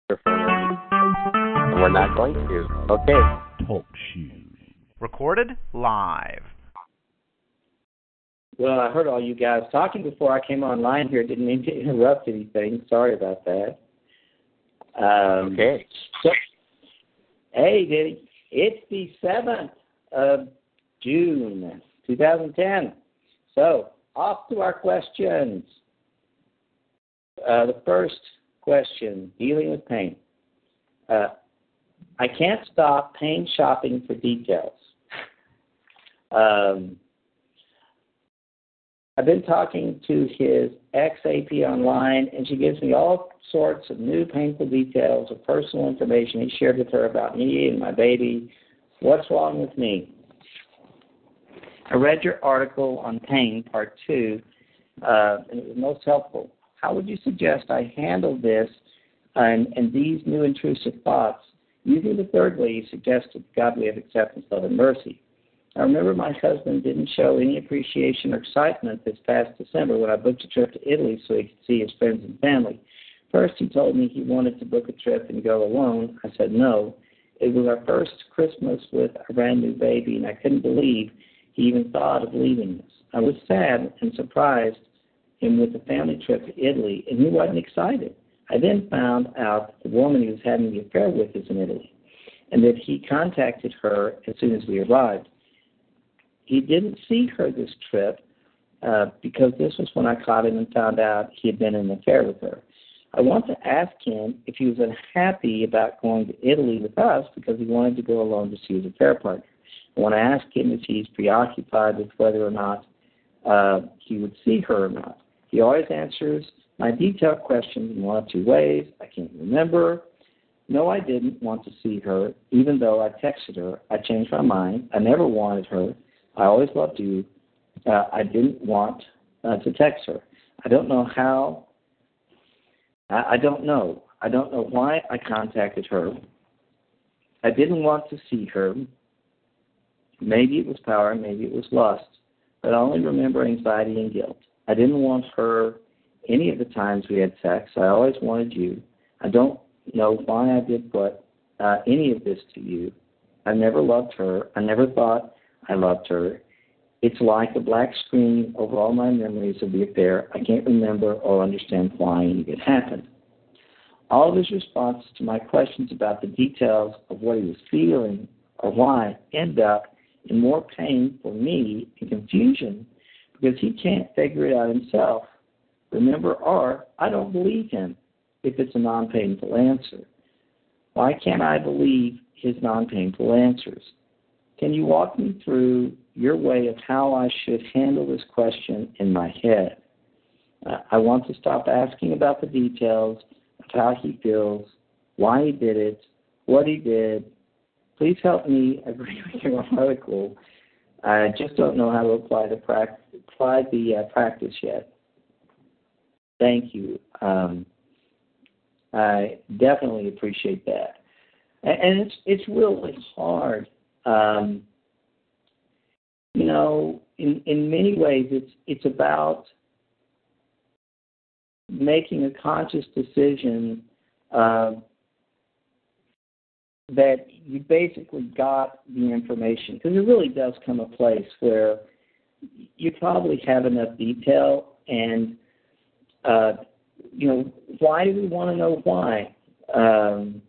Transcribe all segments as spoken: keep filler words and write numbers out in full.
And we're not going to. Okay. Talk shoes. Recorded live. Well, I heard all you guys talking before I came online here. Didn't mean to interrupt anything. Sorry about that. Um, okay. So, hey, Diddy, it's the seventh of June, two thousand ten. So, off to our questions. Uh, the first question, dealing with pain. Uh, I can't stop pain shopping for details. Um, I've been talking to his ex-A P online, and she gives me all sorts of new painful details of personal information he shared with her about me and my baby. What's wrong with me? I read your article on pain, part two, uh, and it was most helpful. How would you suggest I handle this and, and these new intrusive thoughts using the third way you suggested, godly of acceptance, love, and mercy? I remember my husband didn't show any appreciation or excitement this past December when I booked a trip to Italy so he could see his friends and family. First, he told me he wanted to book a trip and go alone. I said no. It was our first Christmas with a brand new baby, and I couldn't believe he even thought of leaving us. I was sad and surprised him with a family trip to Italy, and he wasn't excited. I then found out that the woman he was having the affair with is in Italy, and that he contacted her as soon as we arrived. He didn't see her this trip uh, because this was when I caught him and found out he had been in an affair with her. I want to ask him if he was unhappy about going to Italy with us because he wanted to go alone to see his affair partner. I want to ask him if he's preoccupied with whether or not uh, he would see her or not. He always answers my detailed questions in one of two ways. I can't remember. No, I didn't want to see her, even though I texted her. I changed my mind. I never wanted her. I always loved you. Uh, I didn't want uh, to text her. I don't know how. I, I don't know. I don't know why I contacted her. I didn't want to see her. Maybe it was power, maybe it was lust, but I only remember anxiety and guilt. I didn't want her any of the times we had sex. I always wanted you. I don't know why I did put uh, any of this to you. I never loved her. I never thought I loved her. It's like a black screen over all my memories of the affair. I can't remember or understand why any of it happened. All of his responses to my questions about the details of what he was feeling or why end up in more pain for me and confusion because he can't figure it out himself. Remember, or I don't believe him if it's a non-painful answer. Why can't I believe his non-painful answers? Can you walk me through your way of how I should handle this question in my head? Uh, I want to stop asking about the details of how he feels, why he did it, what he did. Please help me agree with your article. I just don't know how to apply the, pra- apply the uh, practice yet. Thank you. Um, I definitely appreciate that. And, and it's it's really hard. Um, you know, in, in many ways, it's it's about making a conscious decision uh, that you basically got the information, because it really does come a place where you probably have enough detail and, uh, you know, why do we want to know why? Um,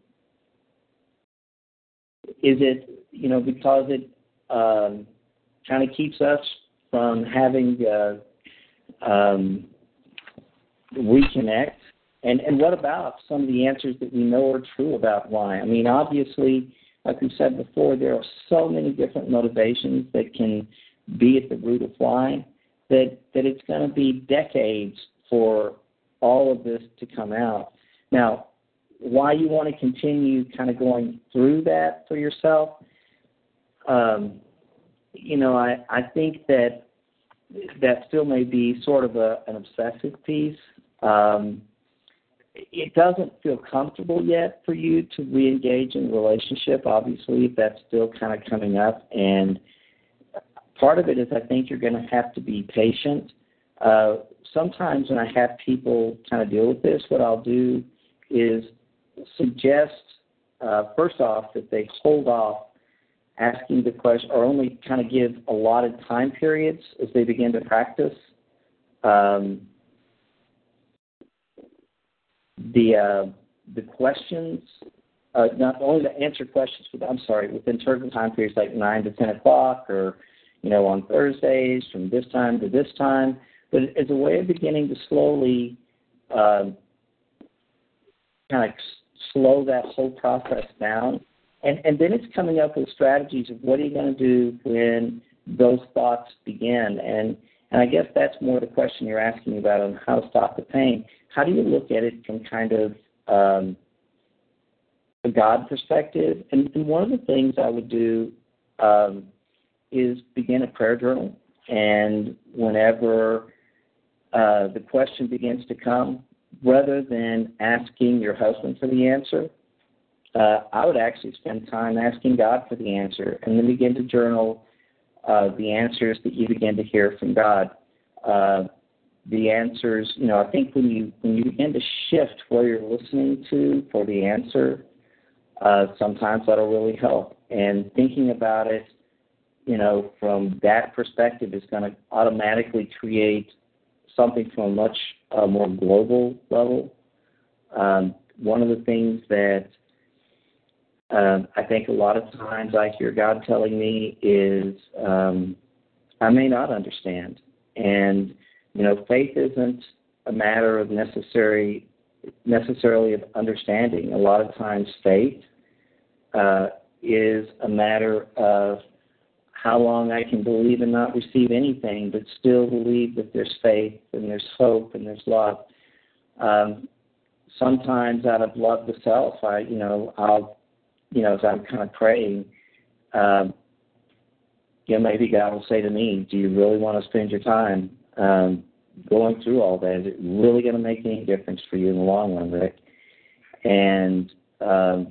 is it, you know, because it um, kind of keeps us from having uh, um, reconnect? And and what about some of the answers that we know are true about why? I mean, obviously, like we said before, there are so many different motivations that can be at the root of why that, that it's going to be decades for all of this to come out. Now, why you want to continue kind of going through that for yourself, um, you know, I, I think that that still may be sort of a, an obsessive piece. Um, it doesn't feel comfortable yet for you to re-engage in a relationship, obviously, if that's still kind of coming up. And part of it is I think you're going to have to be patient. Uh, sometimes when I have people kind of deal with this, what I'll do is suggest, uh, first off, that they hold off asking the question, or only kind of give allotted time periods as they begin to practice. Um, the uh, the questions, uh, not only to answer questions, but I'm sorry, within certain time periods like nine to ten o'clock, or you know, on Thursdays from this time to this time, but as a way of beginning to slowly uh, kind of slow that whole process down. And, and then it's coming up with strategies of what are you going to do when those thoughts begin. And, and I guess that's more the question you're asking about on how to stop the pain. How do you look at it from kind of um, a God perspective? And, and one of the things I would do um, is begin a prayer journal. And whenever uh, the question begins to come, rather than asking your husband for the answer, Uh, I would actually spend time asking God for the answer, and then begin to journal uh, the answers that you begin to hear from God. Uh, the answers, you know, I think when you when you begin to shift where you're listening to for the answer, uh, sometimes that'll really help. And thinking about it, you know, from that perspective is going to automatically create something from a much uh, more global level. Um, one of the things that Um, I think a lot of times I hear God telling me is um, I may not understand. And, you know, faith isn't a matter of necessary, necessarily of understanding. A lot of times faith uh, is a matter of how long I can believe and not receive anything, but still believe that there's faith and there's hope and there's love. Um, sometimes out of love to self, I, you know, I'll you know, as I'm kind of praying, um, you know, maybe God will say to me, do you really want to spend your time um, going through all that? Is it really going to make any difference for you in the long run, Rick? And um,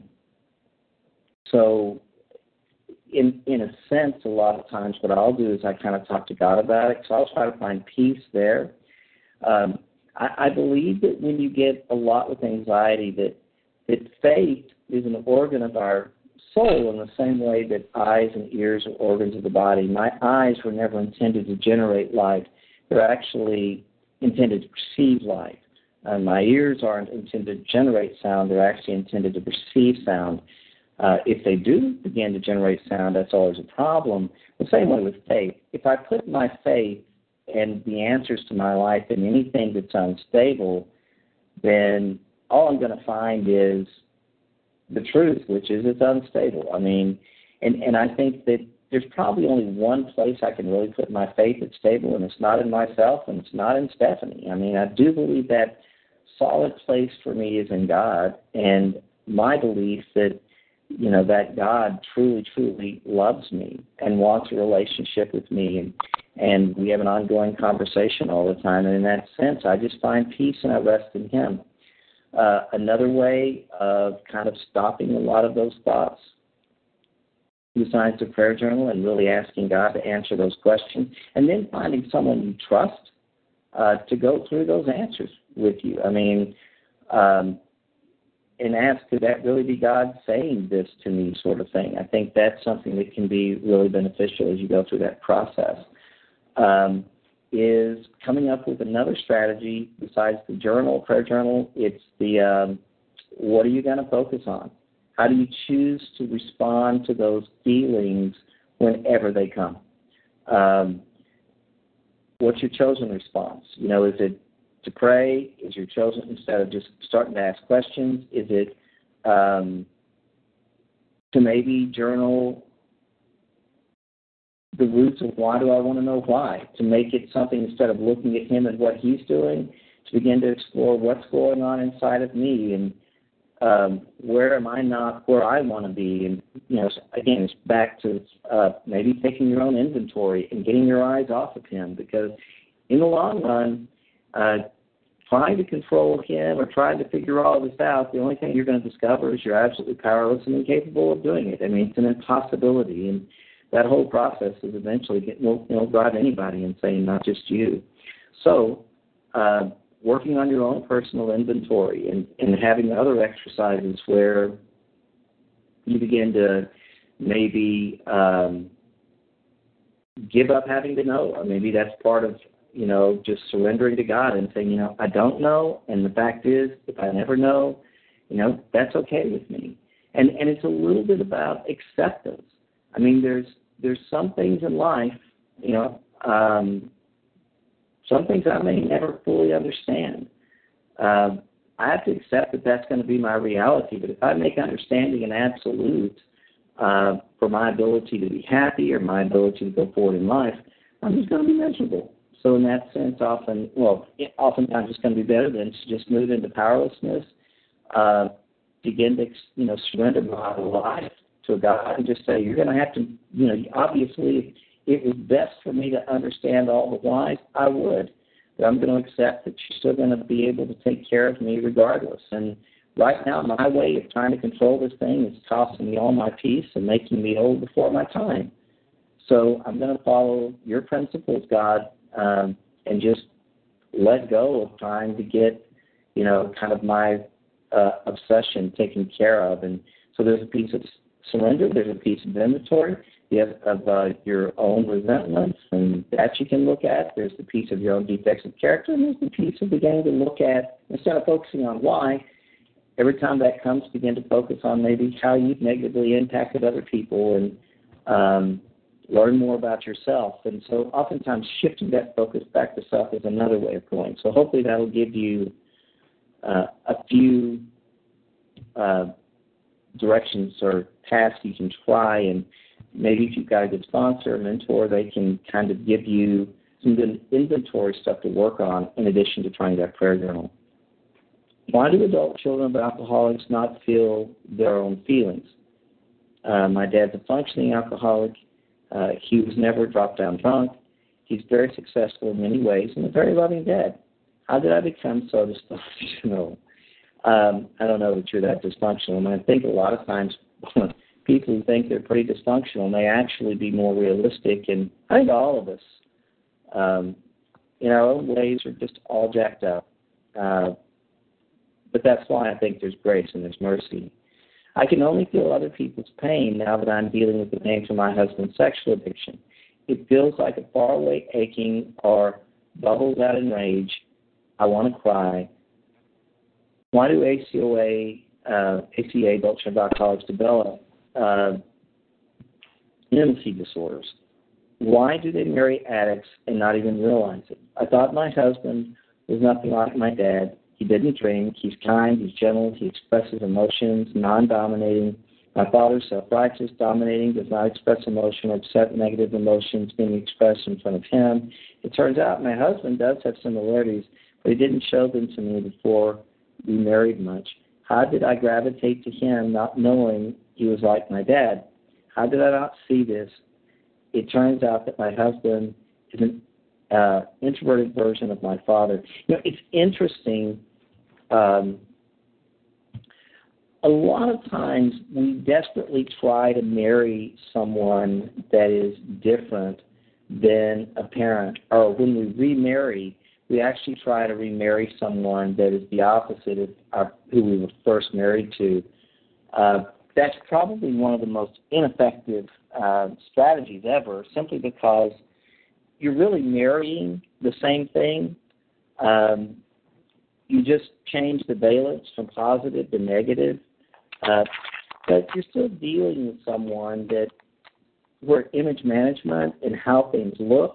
so in in a sense, a lot of times what I'll do is I kind of talk to God about it, so I'll try to find peace there. Um, I, I believe that when you get a lot with anxiety, that, that faith is an organ of our soul in the same way that eyes and ears are organs of the body. My eyes were never intended to generate light. They're actually intended to perceive light. Uh, my ears aren't intended to generate sound. They're actually intended to perceive sound. Uh, if they do begin to generate sound, that's always a problem. The same way with faith. If I put my faith and the answers to my life in anything that's unstable, then all I'm going to find is the truth, which is it's unstable. I mean, and, and I think that there's probably only one place I can really put my faith that's stable, and it's not in myself, and it's not in Stephanie. I mean, I do believe that solid place for me is in God, and my belief that, you know, that God truly, truly loves me and wants a relationship with me, and, and we have an ongoing conversation all the time, and in that sense, I just find peace and I rest in Him. Uh, another way of kind of stopping a lot of those thoughts, besides the prayer journal and really asking God to answer those questions, and then finding someone you trust uh, to go through those answers with you. I mean, um, and ask, could that really be God saying this to me, sort of thing. I think that's something that can be really beneficial as you go through that process. Um, is coming up with another strategy besides the journal, prayer journal. It's the um, what are you going to focus on? How do you choose to respond to those feelings whenever they come? Um, what's your chosen response? You know, is it to pray? Is your chosen, instead of just starting to ask questions, is it um, to maybe journal the roots of why do I want to know why, to make it something instead of looking at him and what he's doing, to begin to explore what's going on inside of me and um, where am I not where I want to be. And, you know, again, it's back to uh, maybe taking your own inventory and getting your eyes off of him, because in the long run, uh, trying to control him or trying to figure all this out, the only thing you're going to discover is you're absolutely powerless and incapable of doing it. I mean, it's an impossibility. And that whole process is eventually get, will, will drive anybody insane, not just you. So uh, working on your own personal inventory and, and having other exercises where you begin to maybe um, give up having to know, or maybe that's part of, you know, just surrendering to God and saying, you know, I don't know, and the fact is, if I never know, you know, that's okay with me. And and it's a little bit about acceptance. I mean, there's there's some things in life, you know, um, some things I may never fully understand. Uh, I have to accept that that's going to be my reality. But if I make understanding an absolute uh, for my ability to be happy or my ability to go forward in life, I'm just going to be miserable. So in that sense, often, well, oftentimes it's going to be better than to just move into powerlessness, uh, begin to, you know, surrender my life to a God and just say, you're going to have to, you know, obviously, if it was best for me to understand all the whys, I would. But I'm going to accept that you're still going to be able to take care of me regardless. And right now, my way of trying to control this thing is costing me all my peace and making me old before my time. So I'm going to follow your principles, God, um, and just let go of trying to get, you know, kind of my uh, obsession taken care of. And so there's a piece of surrender, there's a piece of inventory, you have of uh, your own resentments, and that you can look at. There's the piece of your own defects of character, and there's the piece of beginning to look at, instead of focusing on why, every time that comes, begin to focus on maybe how you've negatively impacted other people and um, learn more about yourself. And so oftentimes shifting that focus back to self is another way of going. So hopefully that will give you uh, a few uh, directions or tasks you can try, and maybe if you've got a good sponsor or mentor, they can kind of give you some good inventory stuff to work on in addition to trying that prayer journal. Why do adult children of alcoholics not feel their own feelings? Uh, my dad's a functioning alcoholic. Uh, he was never dropped down drunk. He's very successful in many ways and a very loving dad. How did I become so dysfunctional? Um, I don't know that you're that dysfunctional. And I think a lot of times people who think they're pretty dysfunctional may actually be more realistic. And I think all of us, um, in our own ways, are just all jacked up. Uh, but that's why I think there's grace and there's mercy. I can only feel other people's pain now that I'm dealing with the names of my husband's sexual addiction. It feels like a faraway aching or bubbles out in rage. I want to cry. Why do A C O A, uh, A C A, adult children of alcoholics, develop uh, intimacy disorders? Why do they marry addicts and not even realize it? I thought my husband was nothing like my dad. He didn't drink. He's kind. He's gentle. He expresses emotions, non-dominating. My father's self-righteous, dominating, does not express emotion or accept negative emotions being expressed in front of him. It turns out my husband does have similarities, but he didn't show them to me before we married much. How did I gravitate to him not knowing he was like my dad? How did I not see this? It turns out that my husband is an uh, introverted version of my father. You know, it's interesting. Um, a lot of times we desperately try to marry someone that is different than a parent, or when we remarry, we actually try to remarry someone that is the opposite of our, who we were first married to. Uh, that's probably one of the most ineffective uh, strategies ever, simply because you're really marrying the same thing. Um, you just change the valence from positive to negative. Uh, but you're still dealing with someone that where image management and how things look,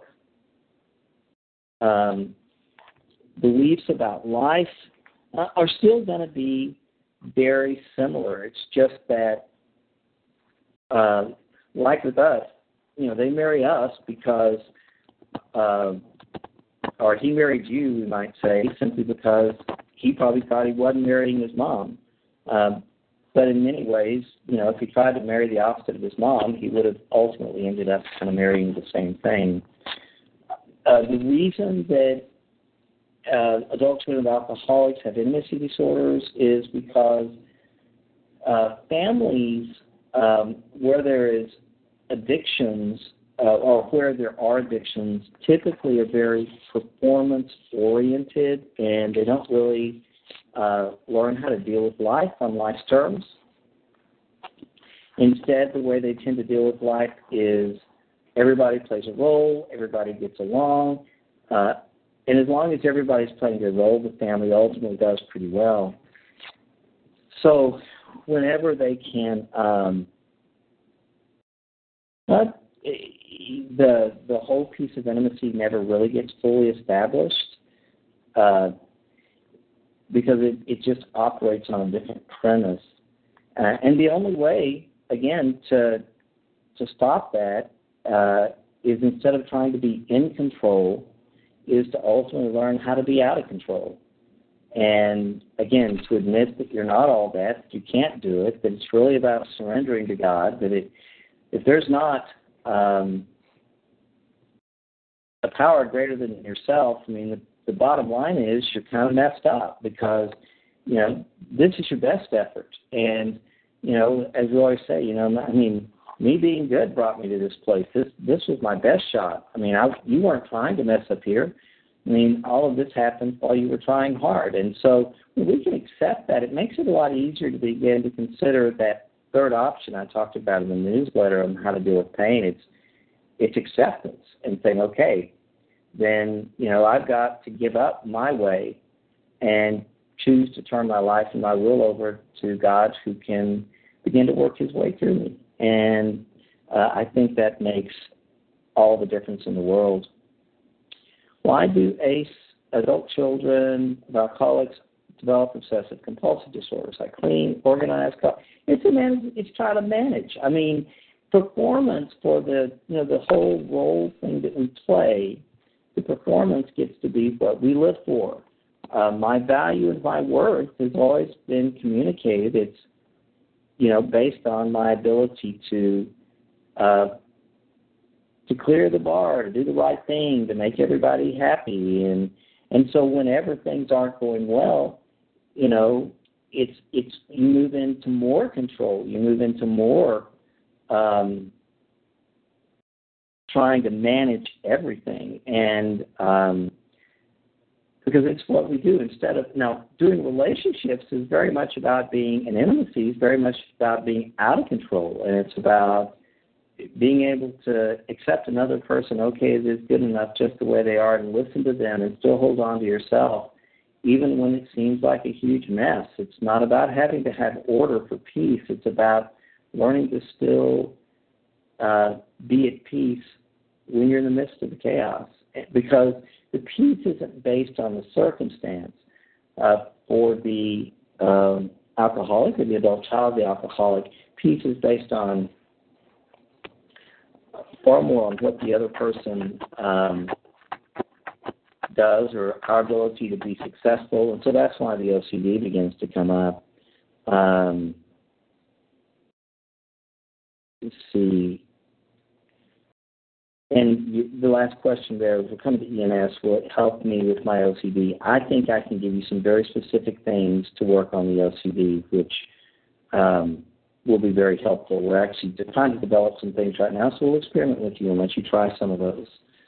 um, beliefs about life uh, are still going to be very similar. It's just that, uh, like with us, you know, they marry us because, uh, or he married you, we might say, simply because he probably thought he wasn't marrying his mom. Um, but in many ways, you know, if he tried to marry the opposite of his mom, he would have ultimately ended up kind of marrying the same thing. Uh, the reason that uh, adult children of alcoholics have intimacy disorders is because uh, families um, where there is addictions uh, or where there are addictions, typically are very performance-oriented, and they don't really uh, learn how to deal with life on life's terms. Instead, the way they tend to deal with life is everybody plays a role, everybody gets along, uh, and as long as everybody's playing their role, the family ultimately does pretty well. So whenever they can, um, not, the the whole piece of intimacy never really gets fully established uh, because it, it just operates on a different premise. Uh, and the only way, again, to to stop that uh, is instead of trying to be in control, is to ultimately learn how to be out of control. And, again, to admit that you're not all that, that you can't do it, that it's really about surrendering to God, that it, if there's not um, a power greater than yourself, I mean, the, the bottom line is you're kind of messed up because, you know, this is your best effort. And, you know, as we always say, you know, I mean, me being good brought me to this place. This this was my best shot. I mean, I, you weren't trying to mess up here. I mean, all of this happened while you were trying hard. And so when we can accept that, it makes it a lot easier to begin to consider that third option I talked about in the newsletter on how to deal with pain. It's it's acceptance and saying, okay, then, you know, I've got to give up my way and choose to turn my life and my will over to God, who can begin to work his way through me. And uh, I think that makes all the difference in the world. Why do A C E, adult children of alcoholics, develop obsessive compulsive disorders like clean, organized? It's a man, it's trying to manage. I mean, performance for the you know the whole role thing that we play, the performance gets to be what we live for. Uh, my value and my worth has always been communicated. It's you know based on my ability to uh, to clear the bar, to do the right thing, to make everybody happy, and and so whenever things aren't going well, you know, it's it's you move into more control, you move into more um, trying to manage everything, and um, because it's what we do instead of now doing relationships is very much about being an intimacy, is very much about being out of control, and it's about being able to accept another person, okay, it is good enough just the way they are, and listen to them and still hold on to yourself, even when it seems like a huge mess. It's not about having to have order for peace. It's about learning to still uh, be at peace when you're in the midst of the chaos, because the peace isn't based on the circumstance. Uh, for the um, alcoholic or the adult child, the alcoholic, peace is based on far more on what the other person um, does or our ability to be successful. And so that's why the O C D begins to come up. Um, let's see. And you, the last question there was, we'll come to E N S, will it help me with my O C D? I think I can give you some very specific things to work on the O C D, which um, will be very helpful. We're actually trying to develop some things right now, so we'll experiment with you and let you try some of those.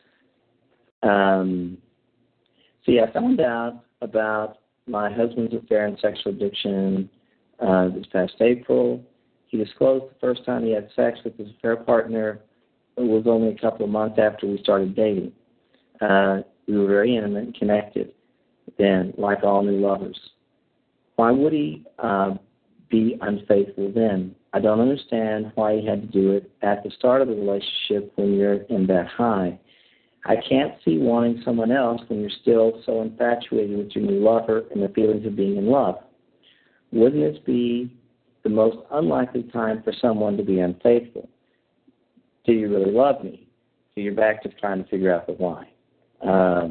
Um, so, yeah, I found out about my husband's affair and sexual addiction uh, this past April. He disclosed the first time he had sex with his affair partner. It was only a couple of months after we started dating. Uh, we were very intimate and connected then, like all new lovers. Why would he uh, be unfaithful then? I don't understand why he had to do it at the start of the relationship when you're in that high. I can't see wanting someone else when you're still so infatuated with your new lover and the feelings of being in love. Wouldn't this be the most unlikely time for someone to be unfaithful? Do you really love me? So you're back to trying to figure out the why. Uh,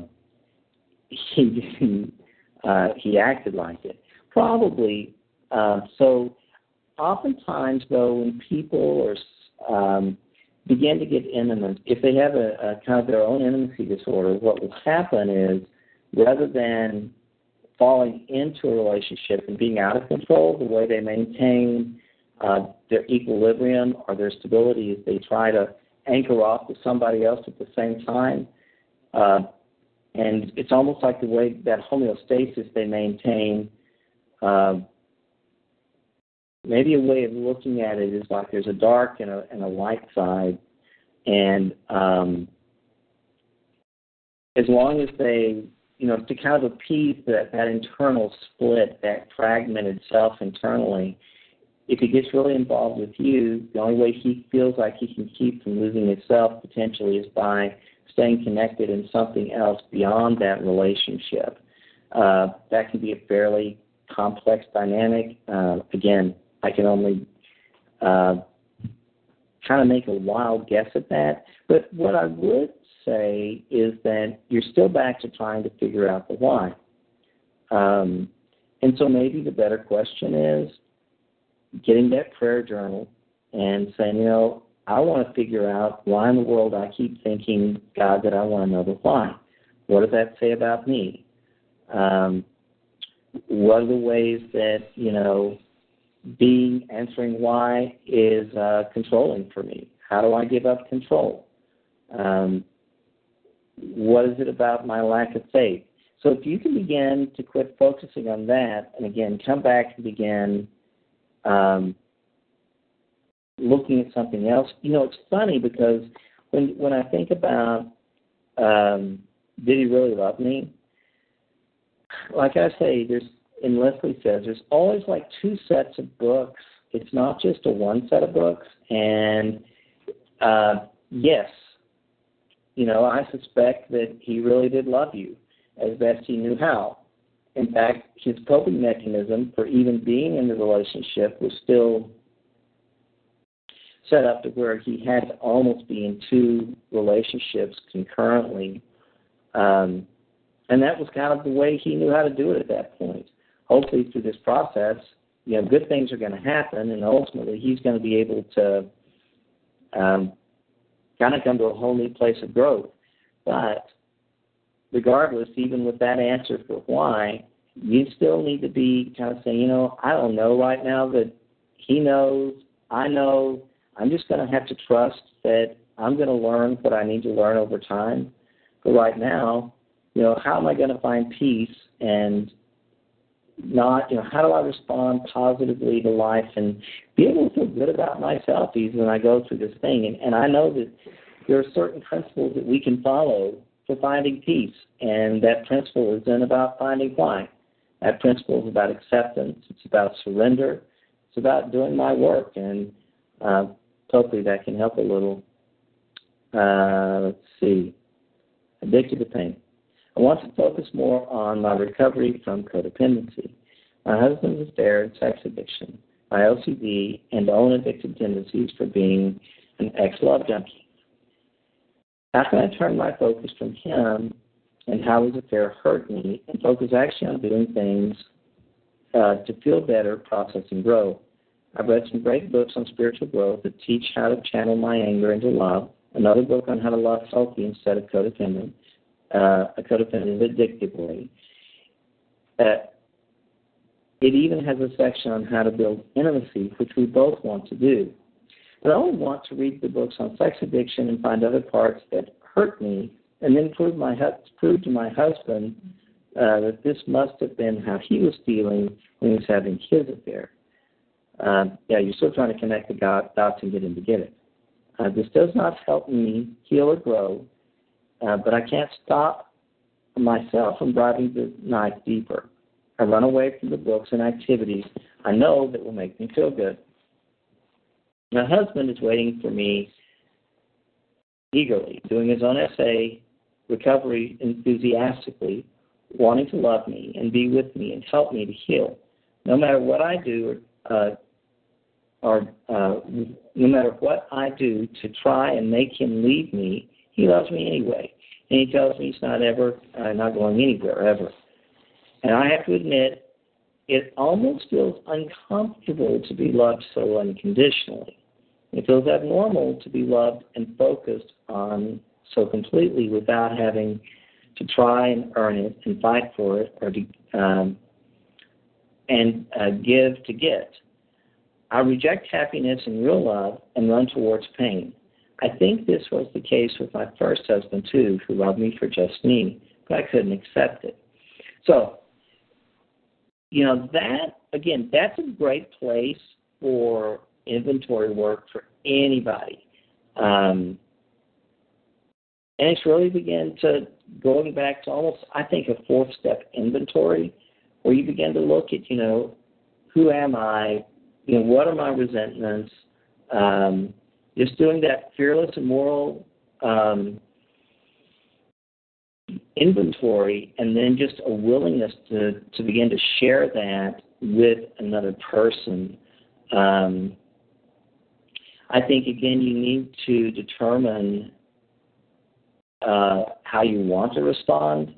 he, uh, he acted like it. Probably. Uh, so oftentimes, though, when people are, um, begin to get intimate, if they have a, a kind of their own intimacy disorder, what will happen is rather than falling into a relationship and being out of control, the way they maintain uh, their equilibrium or their stability is they try to anchor off with somebody else at the same time. Uh, and it's almost like the way that homeostasis they maintain. Uh, maybe a way of looking at it is like there's a dark and a, and a light side. And um, as long as they, you know, to kind of appease that, that internal split, that fragmented self internally, if he gets really involved with you, the only way he feels like he can keep from losing himself potentially is by staying connected in something else beyond that relationship. Uh, that can be a fairly complex dynamic. Uh, again, I can only uh, kind of make a wild guess at that. But what I would say is that you're still back to trying to figure out the why. Um, and so maybe the better question is, getting that prayer journal and saying, you know, I want to figure out why in the world I keep thinking, God, that I want to know the why. What does that say about me? Um, what are the ways that, you know, being, answering why is uh, controlling for me? How do I give up control? Um, what is it about my lack of faith? So if you can begin to quit focusing on that and, again, come back and begin Um, looking at something else. You know, it's funny because when when I think about um, did he really love me? Like I say, there's, and Leslie says, there's always like two sets of books. It's not just a one set of books. And uh, yes, you know, I suspect that he really did love you as best he knew how. In fact, his coping mechanism for even being in the relationship was still set up to where he had to almost be in two relationships concurrently. Um, and that was kind of the way he knew how to do it at that point. Hopefully through this process, you know, good things are going to happen, and ultimately he's going to be able to um, kind of come to a whole new place of growth. But regardless, even with that answer for why, you still need to be kind of saying, you know, I don't know right now that he knows, I know, I'm just going to have to trust that I'm going to learn what I need to learn over time. But right now, you know, how am I going to find peace and not, you know, how do I respond positively to life and be able to feel good about myself even when I go through this thing? And, and I know that there are certain principles that we can follow for finding peace, and that principle isn't about finding why. That principle is about acceptance. It's about surrender. It's about doing my work, and uh, hopefully that can help a little. Uh, let's see. Addicted to pain. I want to focus more on my recovery from codependency. My husband is there in sex addiction, my O C D, and own addictive tendencies for being an ex-love junkie. How can I turn my focus from him and how his affair hurt me and focus actually on doing things uh, to feel better, process, and grow? I've read some great books on spiritual growth that teach how to channel my anger into love, another book on how to love healthy instead of codependent, uh, a codependent addictively. Uh, it even has a section on how to build intimacy, which we both want to do. But I only want to read the books on sex addiction and find other parts that hurt me, and then prove my prove to my husband uh, that this must have been how he was feeling when he was having his affair. Uh, yeah, you're still trying to connect the dots and get him to get it. Uh, this does not help me heal or grow, uh, but I can't stop myself from driving the knife deeper. I run away from the books and activities I know that will make me feel good. My husband is waiting for me eagerly, doing his own essay, recovery enthusiastically, wanting to love me and be with me and help me to heal. No matter what I do, uh, or uh, no matter what I do to try and make him leave me, he loves me anyway. And he tells me he's not ever, uh, not going anywhere ever. And I have to admit, it almost feels uncomfortable to be loved so unconditionally. It feels abnormal to be loved and focused on so completely without having to try and earn it and fight for it or to, um, and uh, give to get. I reject happiness and real love and run towards pain. I think this was the case with my first husband, too, who loved me for just me, but I couldn't accept it. So, you know, that, again, that's a great place for inventory work for anybody. Um, and it's really begin to, going back to almost, I think, a fourth-step inventory, where you begin to look at, you know, who am I? You know, what are my resentments? Um, just doing that fearless and moral um, inventory, and then just a willingness to, to begin to share that with another person. Um, I think, again, you need to determine uh, how you want to respond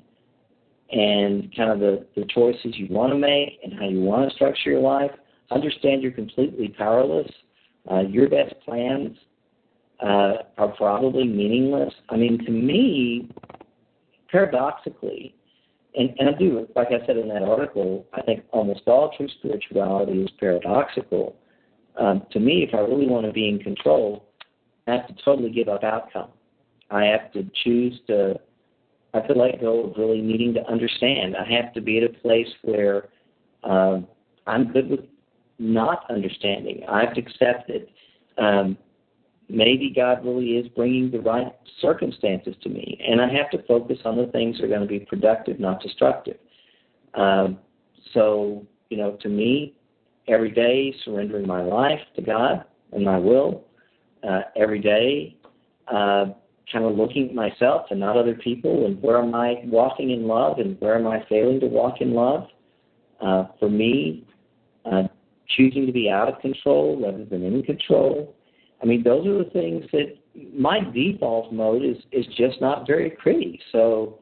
and kind of the, the choices you want to make and how you want to structure your life. Understand you're completely powerless. Uh, your best plans uh, are probably meaningless. I mean, to me, paradoxically, and, and I do, like I said in that article, I think almost all true spirituality is paradoxical. Um, to me, if I really want to be in control, I have to totally give up outcome. I have to choose to, I have to let go of really needing to understand. I have to be at a place where uh, I'm good with not understanding. I have to accept that um, maybe God really is bringing the right circumstances to me, and I have to focus on the things that are going to be productive, not destructive. Um, so, you know, to me, every day surrendering my life to God and my will, uh, every day uh, kind of looking at myself and not other people, and where am I walking in love and where am I failing to walk in love. Uh, for me, uh, choosing to be out of control rather than in control. I mean, those are the things that my default mode is, is just not very pretty. So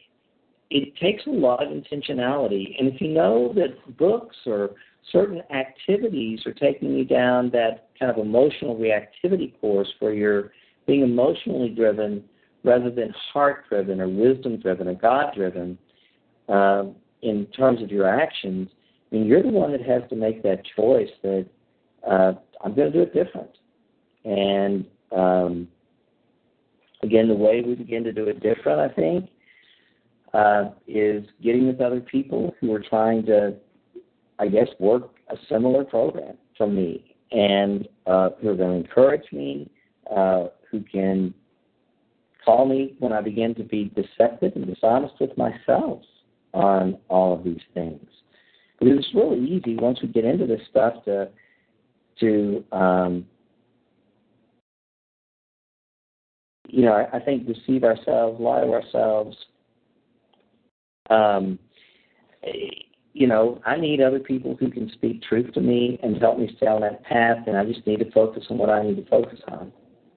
it takes a lot of intentionality. And if you know that books or certain activities are taking you down that kind of emotional reactivity course where you're being emotionally driven rather than heart-driven or wisdom-driven or God-driven uh, in terms of your actions, I mean, you're the one that has to make that choice that uh, I'm going to do it different. And, um, again, the way we begin to do it different, I think, uh, is getting with other people who are trying to, I guess, work a similar program from me and uh, who are going to encourage me, uh, who can call me when I begin to be deceptive and dishonest with myself on all of these things. Because it's really easy once we get into this stuff to, to um, you know, I, I think deceive ourselves, lie to ourselves. Um, you know, I need other people who can speak truth to me and help me stay on that path, and I just need to focus on what I need to focus on.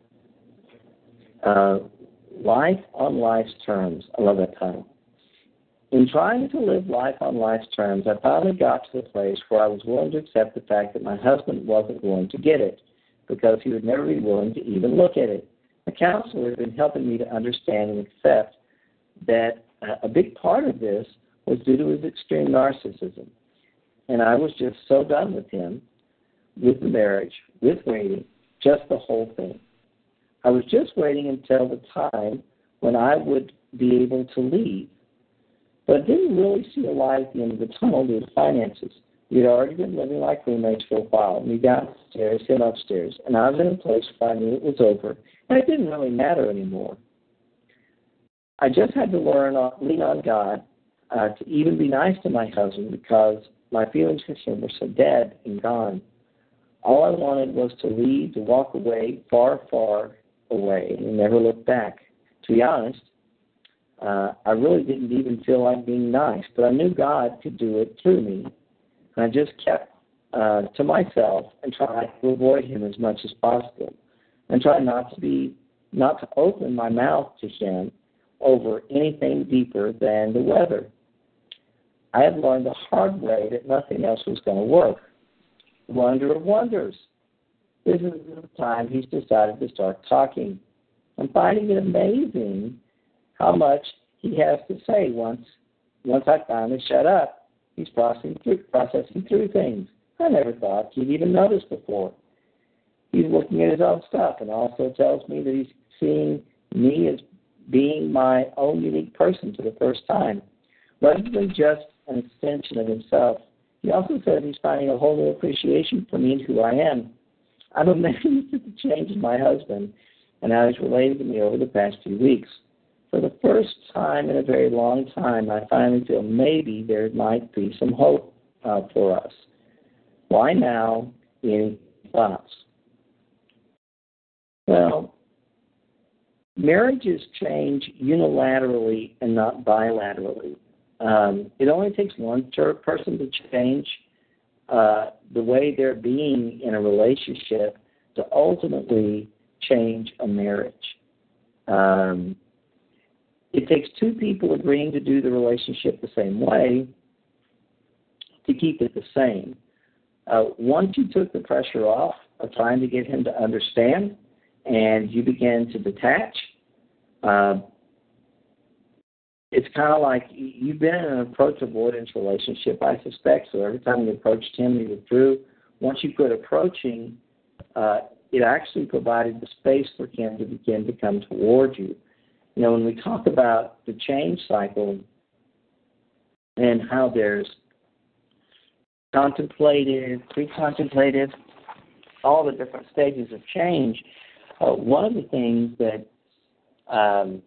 Uh, life on life's terms. I love that title. In trying to live life on life's terms, I finally got to the place where I was willing to accept the fact that my husband wasn't going to get it because he would never be willing to even look at it. The counselor had been helping me to understand and accept that a big part of this was due to his extreme narcissism. And I was just so done with him, with the marriage, with waiting, just the whole thing. I was just waiting until the time when I would be able to leave. But I didn't really see a light at the end of the tunnel due to finances. We had already been living like roommates for a while. Me downstairs, him upstairs. And I was in a place where I knew it was over. And it didn't really matter anymore. I just had to learn, uh, lean on God uh, to even be nice to my husband because my feelings for him were so dead and gone. All I wanted was to leave, to walk away, far, far away, and never look back. To be honest, uh, I really didn't even feel like being nice, but I knew God could do it through me. And I just kept uh, to myself and tried to avoid him as much as possible and tried not to be, not to open my mouth to him over anything deeper than the weather. I had learned the hard way that nothing else was going to work. Wonder of wonders. This is the time he's decided to start talking. I'm finding it amazing how much he has to say once once I finally shut up. He's processing through, processing through things I never thought he'd even noticed before. he's looking at his own stuff, and also tells me that he's seeing me as being my own unique person for the first time, rather than just an extension of himself. He also says he's finding a whole new appreciation for me and who I am. I'm amazed at the change in my husband and how he's related to me over the past few weeks. For the first time in a very long time, I finally feel maybe there might be some hope uh, for us. Why now? Any thoughts? Well, marriages change unilaterally and not bilaterally. Um, it only takes one person to change uh, the way they're being in a relationship to ultimately change a marriage. Um, it takes two people agreeing to do the relationship the same way to keep it the same. Uh, once you took the pressure off of trying to get him to understand and you began to detach, uh, it's kind of like you've been in an approach avoidance relationship, I suspect. So every time you approached him, he withdrew. Once you quit approaching, uh, it actually provided the space for him to begin to come toward you. You know, when we talk about the change cycle and how there's contemplative, pre-contemplative, all the different stages of change, uh, one of the things that um,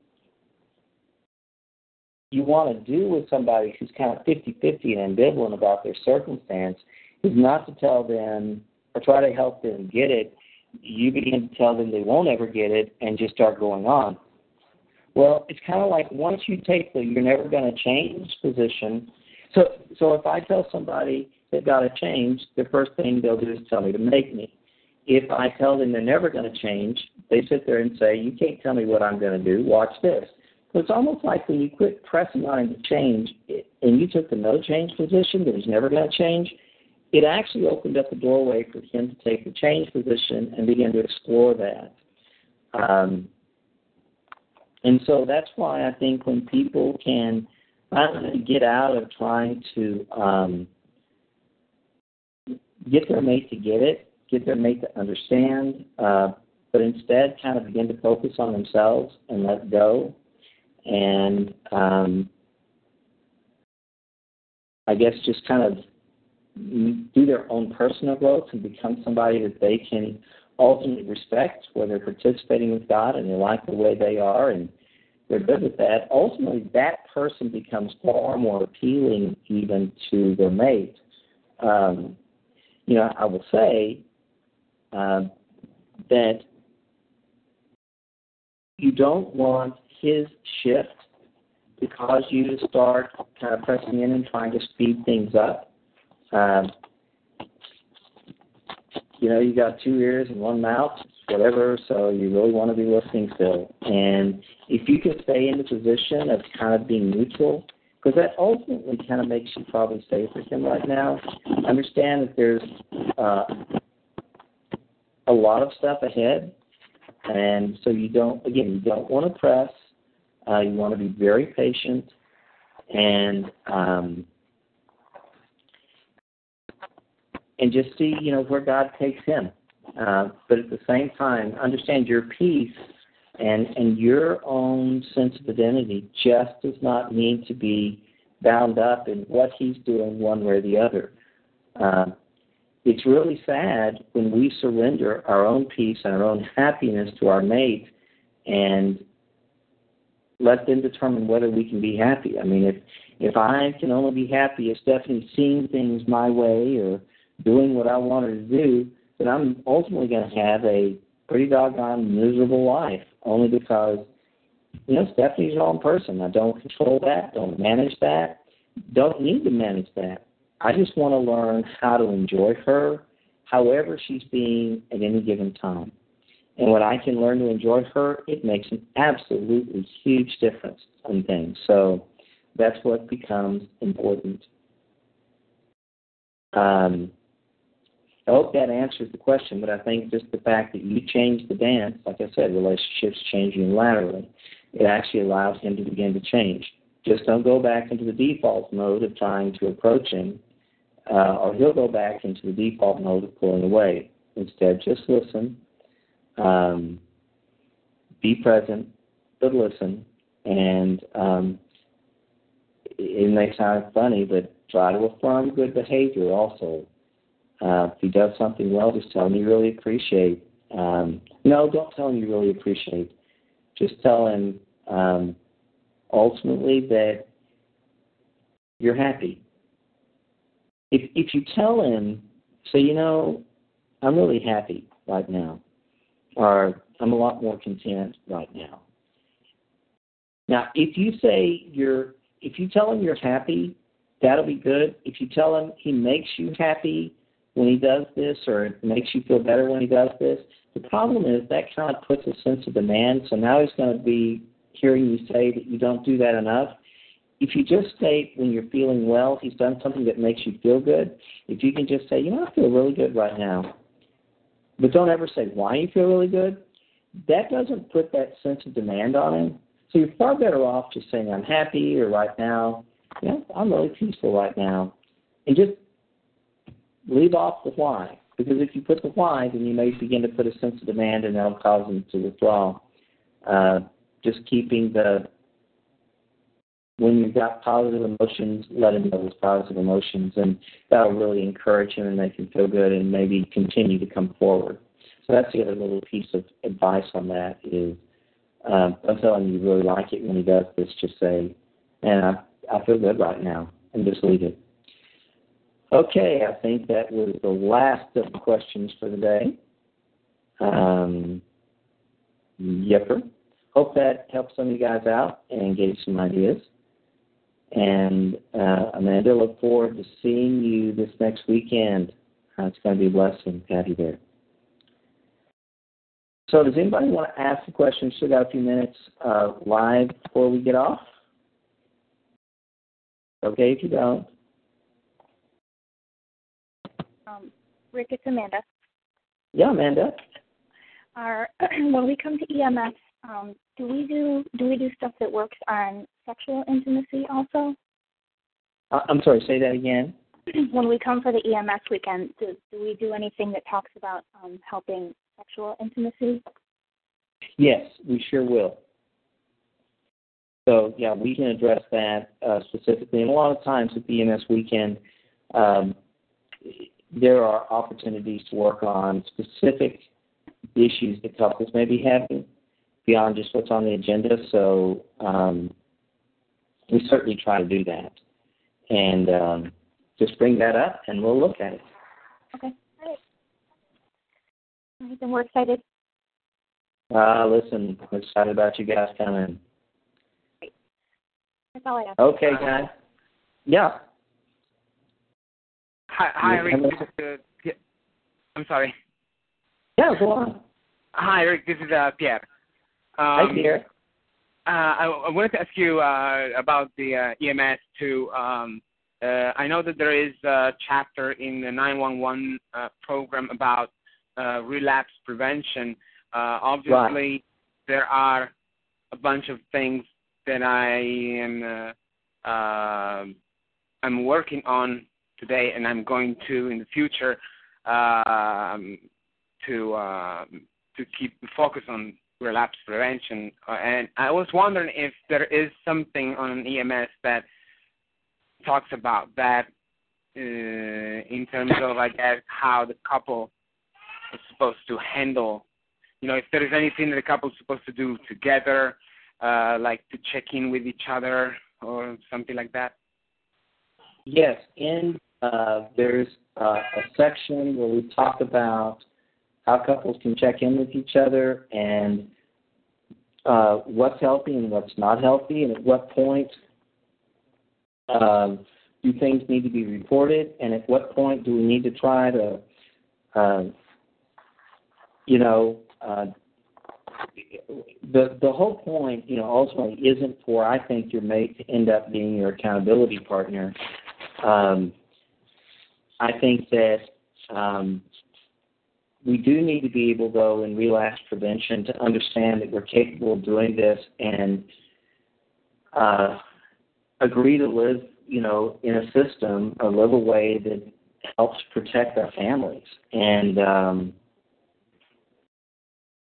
you want to do with somebody who's kind of fifty-fifty and ambivalent about their circumstance is not to tell them or try to help them get it. You begin to tell them they won't ever get it and just start going on. Well, it's kind of like once you take the you're never going to change position. So, so if I tell somebody they've got to change, the first thing they'll do is tell me to make me. If I tell them they're never going to change, they sit there and say, you can't tell me what I'm going to do. Watch this. So it's almost like when you quit pressing on him to change and you took the no change position that he's never going to change, it actually opened up the doorway for him to take the change position and begin to explore that. Um, and so that's why I think when people can finally get out of trying to um, get their mate to get it, get their mate to understand, uh, but instead kind of begin to focus on themselves and let go, and um, I guess just kind of do their own personal growth and become somebody that they can ultimately respect, where they're participating with God and they like the way they are and they're good with that. Ultimately, that person becomes far more appealing even to their mate. Um, you know, I will say uh, that you don't want his shift to cause you to start kind of pressing in and trying to speed things up. Um, you know, you got two ears and one mouth, whatever, so you really want to be listening still. And if you can stay in the position of kind of being neutral, because that ultimately kind of makes you probably safe with him right now. Understand that there's uh, a lot of stuff ahead, and so you don't, again, you don't want to press. Uh, you want to be very patient, and um, and just see, you know, where God takes him. Uh, but at the same time, understand your peace and and your own sense of identity just does not need to be bound up in what he's doing one way or the other. Uh, it's really sad when we surrender our own peace and our own happiness to our mate and let them determine whether we can be happy. I mean, if if I can only be happy if Stephanie's seeing things my way or doing what I want her to do, then I'm ultimately going to have a pretty doggone miserable life, only because, you know, Stephanie's her own person. I don't control that, don't manage that, don't need to manage that. I just want to learn how to enjoy her however she's being at any given time. And when I can learn to enjoy her, it makes an absolutely huge difference in things. So that's what becomes important. Um, I hope that answers the question, but I think just the fact that you changed the dance, like I said, relationships change unilaterally, it actually allows him to begin to change. Just don't go back into the default mode of trying to approach him, uh, or he'll go back into the default mode of pulling away. Instead, just listen. Um, be present, but listen. And um, it may sound funny, but try to affirm good behavior also. Uh, if he does something well, just tell him you really appreciate. Um, no, don't tell him you really appreciate. Just tell him um, ultimately that you're happy. If if you tell him, say, you know, I'm really happy right now, or I'm a lot more content right now. Now, if you say you're, if you tell him you're happy, that'll be good. If you tell him he makes you happy when he does this, or it makes you feel better when he does this, the problem is that kind of puts a sense of demand. So now he's going to be hearing you say that you don't do that enough. If you just state when you're feeling well, he's done something that makes you feel good, if you can just say, you know, I feel really good right now, but don't ever say why you feel really good, that doesn't put that sense of demand on him. So you're far better off just saying, I'm happy, or right now, you know, I'm really peaceful right now. And just leave off the why. Because if you put the why, then you may begin to put a sense of demand, and that'll cause him to withdraw. Uh, just keeping the, when you've got positive emotions, let him know those positive emotions, and that'll really encourage him and make him feel good and maybe continue to come forward. So that's the other little piece of advice on that is, um, don't tell him you really like it when he does this. Just say, man, I, I feel good right now, and just leave it. Okay, I think that was the last of the questions for the day. Um, yepper. Hope that helped some of you guys out and gave some ideas. And uh, Amanda, look forward to seeing you this next weekend. Uh, it's going to be a blessing to have you there. So does anybody want to ask a question? Still got a few minutes uh, live before we get off? Okay, if you don't. Um, Rick, it's Amanda. Yeah, Amanda. Our, when we come to E M S, um, do we do do we do stuff that works on sexual intimacy also? Uh, I'm sorry, say that again. When we come for the E M S weekend, do, do we do anything that talks about um, helping sexual intimacy? Yes, we sure will. So, yeah, we can address that uh, specifically. And a lot of times at the E M S weekend, um, there are opportunities to work on specific issues that couples may be having beyond just what's on the agenda. So um, we certainly try to do that. And um, just bring that up, and we'll look at it. Okay. All right. All right, then we're excited. Uh, listen, I'm excited about you guys coming. Great. That's all I have. Okay, guys. Yeah. Hi, hi Rick. This is, uh, yeah, I'm sorry. Yeah, go on. Hi, Rick. This is uh, Pierre. Hi, Um, Pierre. Uh, I, I wanted to ask you uh, about the uh, E M S too. Um, uh, I know that there is a chapter in the nine one one uh, program about uh, relapse prevention. Uh, obviously, Right. there are a bunch of things that I am uh, uh, I'm working on today, and I'm going to in the future um, to uh, to keep the focus on relapse prevention. Uh, and I was wondering if there is something on E M S that talks about that uh, in terms of, I guess, how the couple is supposed to handle, you know, if there is anything that the couple is supposed to do together, uh, like to check in with each other or something like that. Yes, in uh, there's uh, a section where we talk about how couples can check in with each other and uh, what's healthy and what's not healthy, and at what point um, do things need to be reported, and at what point do we need to try to, uh, you know, uh, the the whole point, you know, ultimately isn't for, I think, your mate to end up being your accountability partner. Um, I think that um, we do need to be able, though, in relapse prevention to understand that we're capable of doing this and uh, agree to live, you know, in a system or live a way that helps protect our families. And um,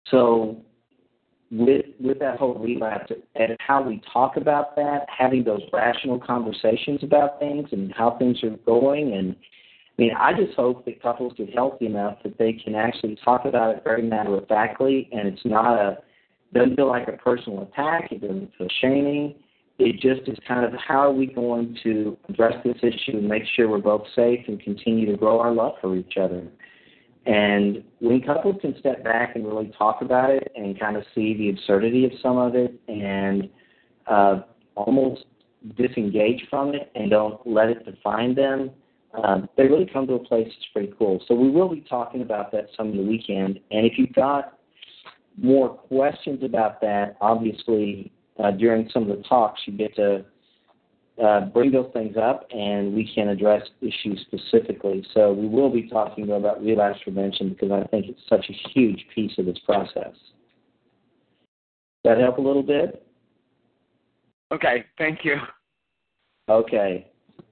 So with with that whole relapse and how we talk about that, having those rational conversations about things and how things are going, and I mean, I just hope that couples get healthy enough that they can actually talk about it very matter-of-factly, and it's not a, doesn't feel like a personal attack, it doesn't feel shaming. It just is kind of how are we going to address this issue and make sure we're both safe and continue to grow our love for each other. And when couples can step back and really talk about it and kind of see the absurdity of some of it and uh, almost disengage from it and don't let it define them, um, they really come to a place that's pretty cool. So we will be talking about that some of the weekend. And if you've got more questions about that, obviously uh, during some of the talks you get to Uh, bring those things up, and we can address issues specifically. So we will be talking about relapse prevention because I think it's such a huge piece of this process. Does that help a little bit? Okay, thank you. Okay.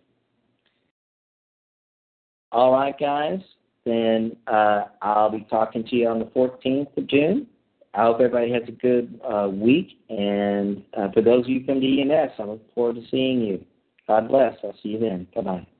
All right, guys. Then uh, I'll be talking to you on the fourteenth of June. I hope everybody has a good uh, week, and uh, for those of you who come to E M S, I look forward to seeing you. God bless. I'll see you then. Bye-bye.